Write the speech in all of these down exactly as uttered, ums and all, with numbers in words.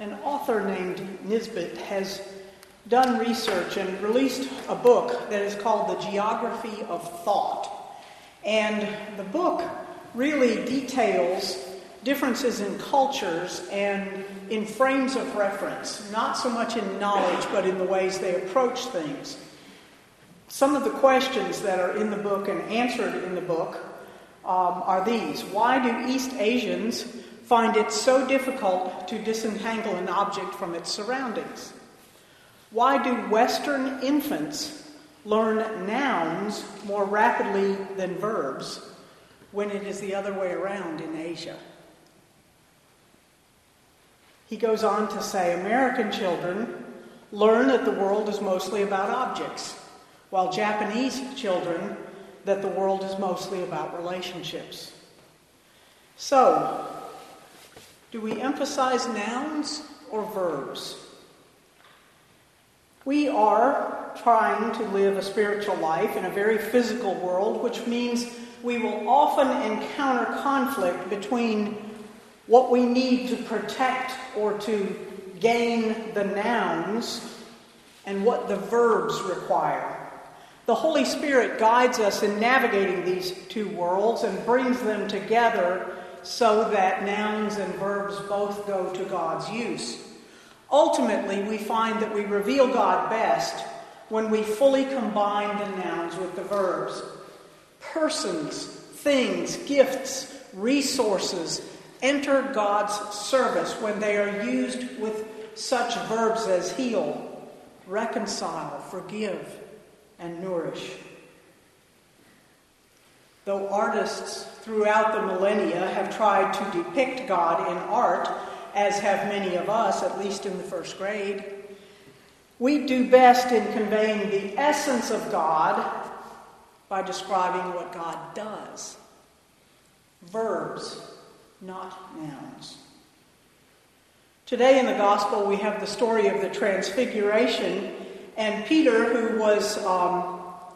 An author named Nisbet has done research and released a book that is called The Geography of Thought. And the book really details differences in cultures and in frames of reference, not so much in knowledge, but in the ways they approach things. Some of the questions that are in the book and answered in the book um, are these. Why do East Asians find it so difficult to disentangle an object from its surroundings? Why do Western infants learn nouns more rapidly than verbs when it is the other way around in Asia? He goes on to say, American children learn that the world is mostly about objects, while Japanese children that the world is mostly about relationships. So, do we emphasize nouns or verbs? We are trying to live a spiritual life in a very physical world, which means we will often encounter conflict between what we need to protect or to gain the nouns and what the verbs require. The Holy Spirit guides us in navigating these two worlds and brings them together so that nouns and verbs both go to God's use. Ultimately, we find that we reveal God best when we fully combine the nouns with the verbs. Persons, things, gifts, resources enter God's service when they are used with such verbs as heal, reconcile, forgive, and nourish. Though artists throughout the millennia have tried to depict God in art, as have many of us, at least in the first grade, we do best in conveying the essence of God by describing what God does. Verbs, not nouns. Today in the Gospel we have the story of the Transfiguration, and Peter, who was, um,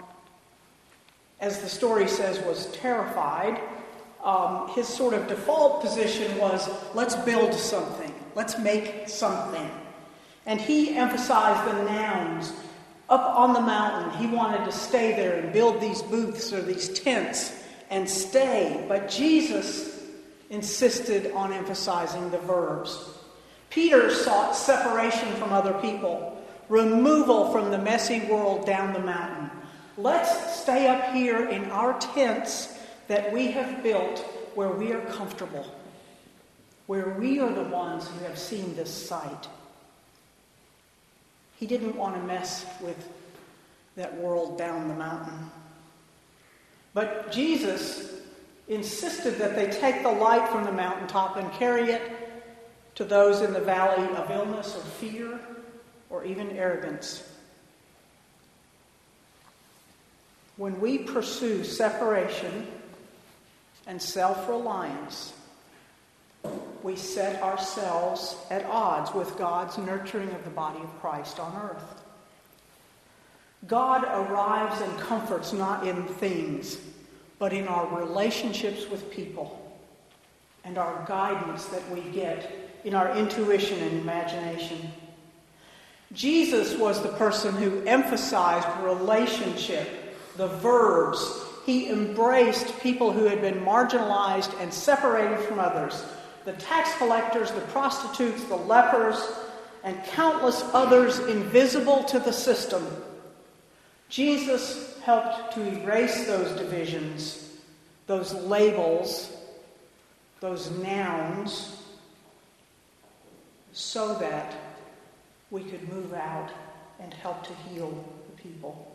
as the story says, was terrified, um, his sort of default position was, let's build something, let's make something. And he emphasized the nouns. Up on the mountain, he wanted to stay there and build these booths or these tents and stay. But Jesus insisted on emphasizing the verbs. Peter sought separation from other people, removal from the messy world down the mountain. Let's stay up here in our tents that we have built where we are comfortable, where we are the ones who have seen this sight. He didn't want to mess with that world down the mountain. But Jesus insisted that they take the light from the mountaintop and carry it to those in the valley of illness or fear or even arrogance. When we pursue separation and self-reliance, we set ourselves at odds with God's nurturing of the body of Christ on earth. God arrives and comforts not in things, but in our relationships with people and our guidance that we get in our intuition and imagination. Jesus was the person who emphasized relationship, the verbs. He embraced people who had been marginalized and separated from others. The tax collectors, the prostitutes, the lepers, and countless others invisible to the system. Jesus helped to erase those divisions, those labels, those nouns, so that we could move out and help to heal the people.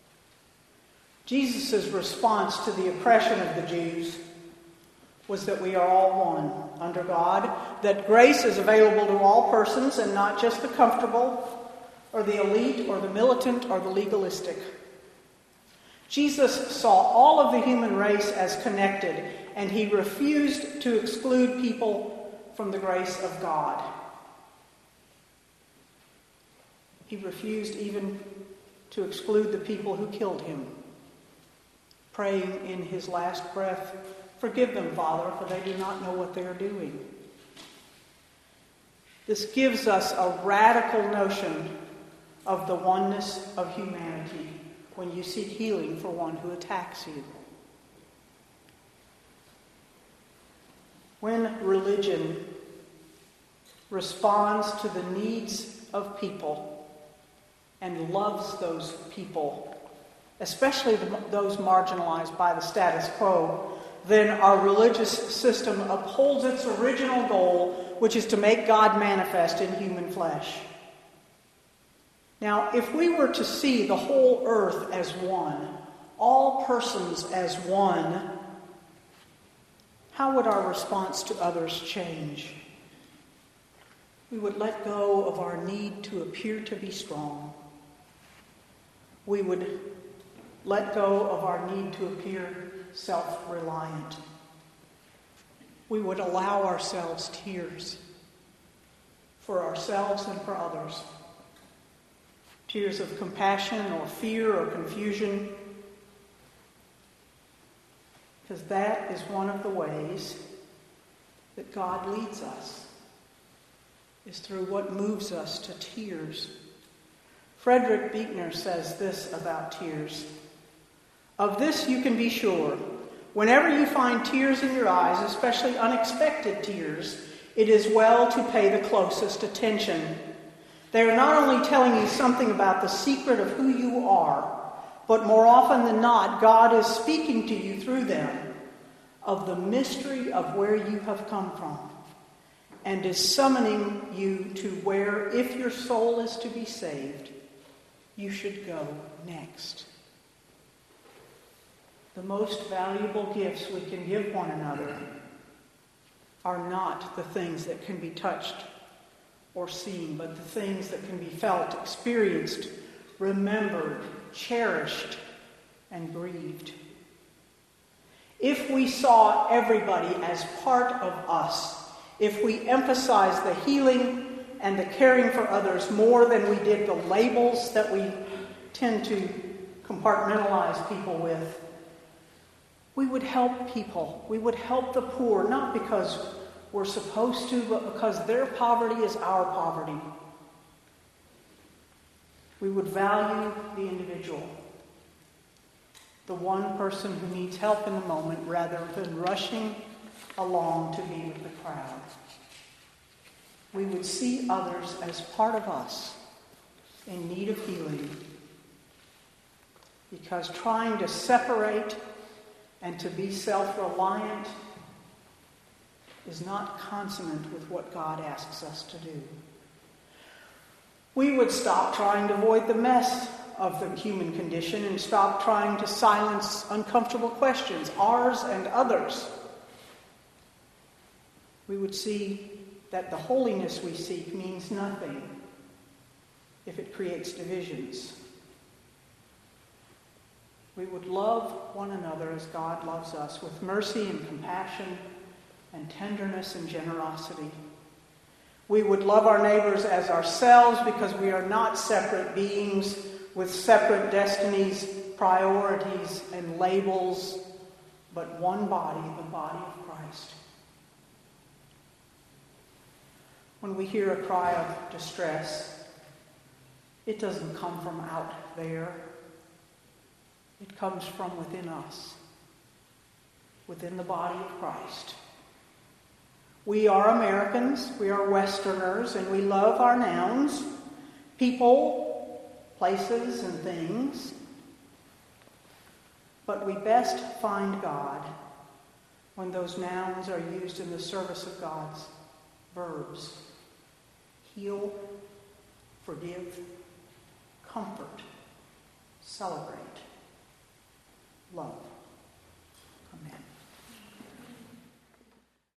Jesus' response to the oppression of the Jews was that we are all one under God, that grace is available to all persons and not just the comfortable or the elite or the militant or the legalistic. Jesus saw all of the human race as connected, and he refused to exclude people from the grace of God. He refused even to exclude the people who killed him, praying in his last breath, "Forgive them, Father, for they do not know what they are doing." This gives us a radical notion of the oneness of humanity when you seek healing for one who attacks you. When religion responds to the needs of people and loves those people, especially the, those marginalized by the status quo, then our religious system upholds its original goal, which is to make God manifest in human flesh. Now, if we were to see the whole earth as one, all persons as one, how would our response to others change? We would let go of our need to appear to be strong. We would let go of our need to appear self-reliant. We would allow ourselves tears for ourselves and for others. Tears of compassion or fear or confusion. Because that is one of the ways that God leads us, is through what moves us to tears. Frederick Buechner says this about tears. Of this you can be sure. Whenever you find tears in your eyes, especially unexpected tears, it is well to pay the closest attention. They are not only telling you something about the secret of who you are, but more often than not, God is speaking to you through them of the mystery of where you have come from, and is summoning you to where, if your soul is to be saved, you should go next. The most valuable gifts we can give one another are not the things that can be touched or seen, but the things that can be felt, experienced, remembered, cherished, and breathed. If we saw everybody as part of us, if we emphasized the healing and the caring for others more than we did the labels that we tend to compartmentalize people with, we would help people. We would help the poor, not because we're supposed to, but because their poverty is our poverty. We would value the individual, the one person who needs help in the moment, rather than rushing along to be with the crowd. We would see others as part of us in need of healing, because trying to separate and to be self-reliant is not consonant with what God asks us to do. We would stop trying to avoid the mess of the human condition and stop trying to silence uncomfortable questions, ours and others. We would see that the holiness we seek means nothing if it creates divisions. We would love one another as God loves us, with mercy and compassion and tenderness and generosity. We would love our neighbors as ourselves, because we are not separate beings with separate destinies, priorities, and labels, but one body, the body of Christ. When we hear a cry of distress, it doesn't come from out there. It comes from within us, within the body of Christ. We are Americans, we are Westerners, and we love our nouns, people, places, and things. But we best find God when those nouns are used in the service of God's verbs. Heal, forgive, comfort, celebrate, love.